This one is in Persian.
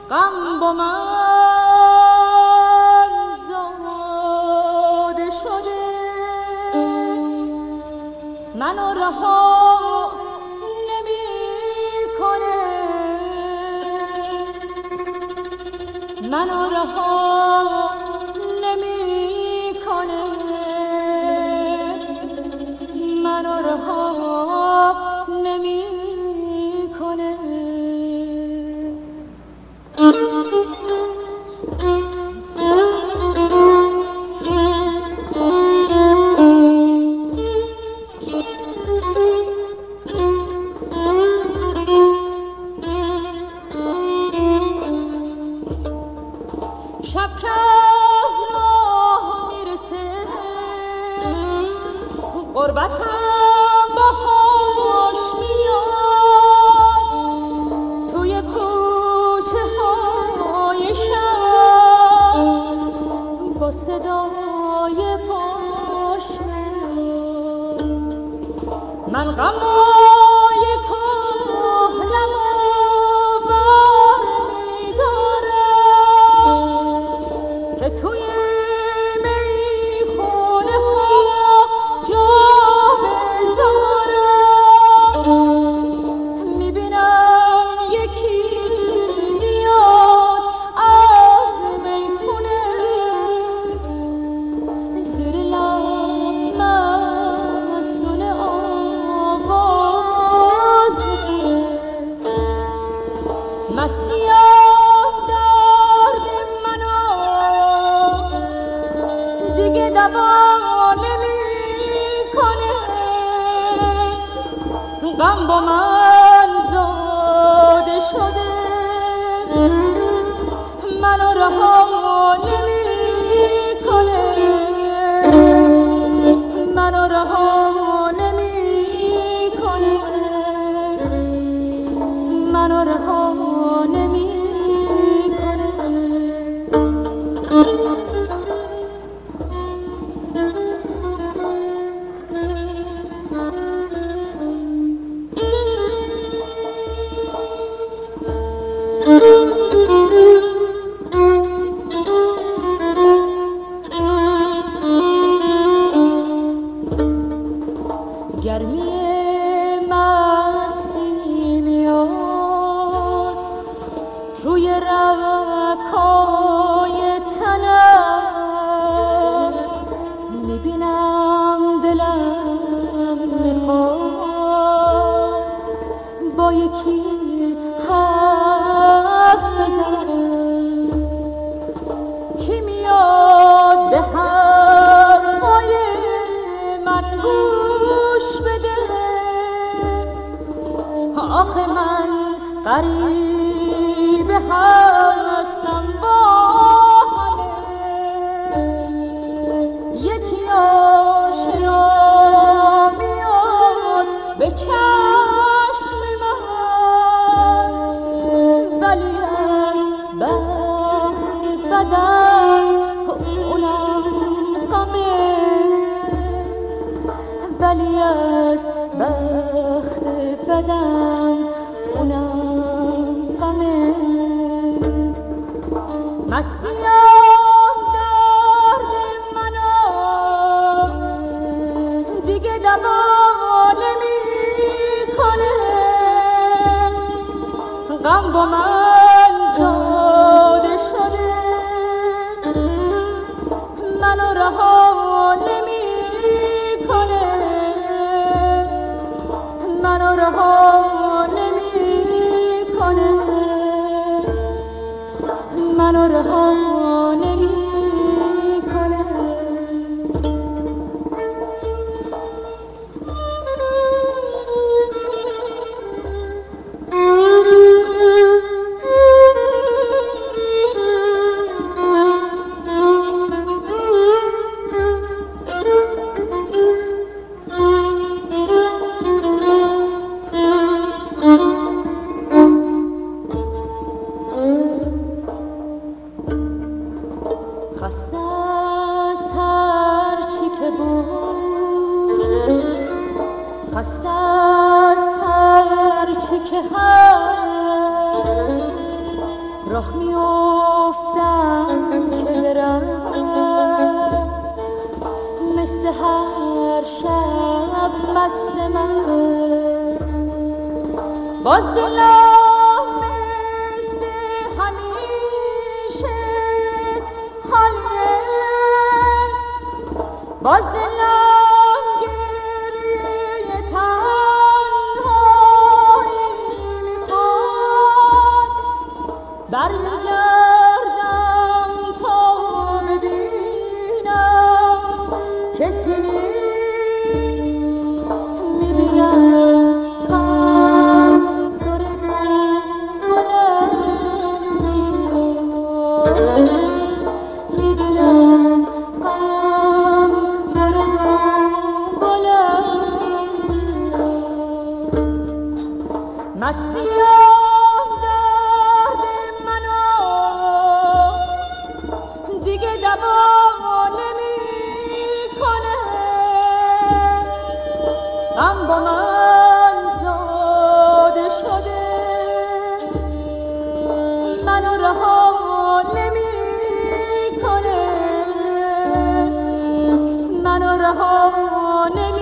غم با من زاده شده، منو رها نمیکنه، منو رها نمیکنه، منو رها نمیکنه. شب که از راه میرسه غربتم باهاش میاد، توی کوچه های شب با صدای پاش میاد. من غمای کهنمو که توی میخونه ها جا بذارم، میبینم یکی میاد از میخونه، زیر لب مسونه آواز میخونه. مسیحم درد منو دیگه دوا نمیکنه، غم با من زاده شده، منو رها نمیکنه، منو رها نمیکنه، منو رها نمیکنه. گرمی مستی میاد توی رگ‌های تنم، میبینم دلم میخواد با یکی حرف بزنم، کی میاد به حرفای من گوش بده. آخه من غریب هستم با همه، یکی آشنا میاد به چشم من، ولی از بخت بدم اونم غمه، ولی از بخت بدم اونم غمه. مستیم درد منو دیگه دوا نمیکنه، غم با من زاده شده، منو رها نمیکنه، منو رها نمیکنه، منو رها راه میافتم که برم مثل هر شب مست من باز دلم مثل همیشه خالیه باز دلم گریه تنهایی میخواد برمیگردم تا ببینم کسی نیست میبینم غم داره دل گلم میبینم غم داره دل گلم مستیم درد منو دیگه دوا نمیکنه غم با من زاده شده منو رها نمیکنه منو رها نمیکنه